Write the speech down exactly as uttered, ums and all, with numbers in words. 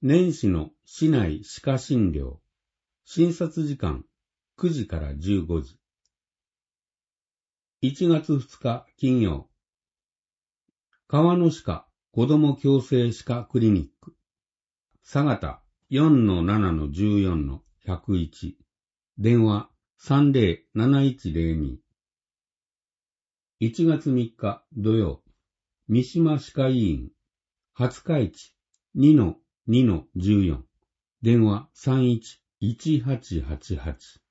年始の市内歯科診療、診察時間くじからじゅうごじ。いちがつふつか金曜、川野歯科子ども矯正歯科クリニック、佐賀 よんのななのじゅうよんのひゃくいち、電話 さんぜろなないちぜろに。いちがつみっか土曜、三島歯科医院、廿日市 にのにのじゅうよん、電話 さんいちいちはちはちはち。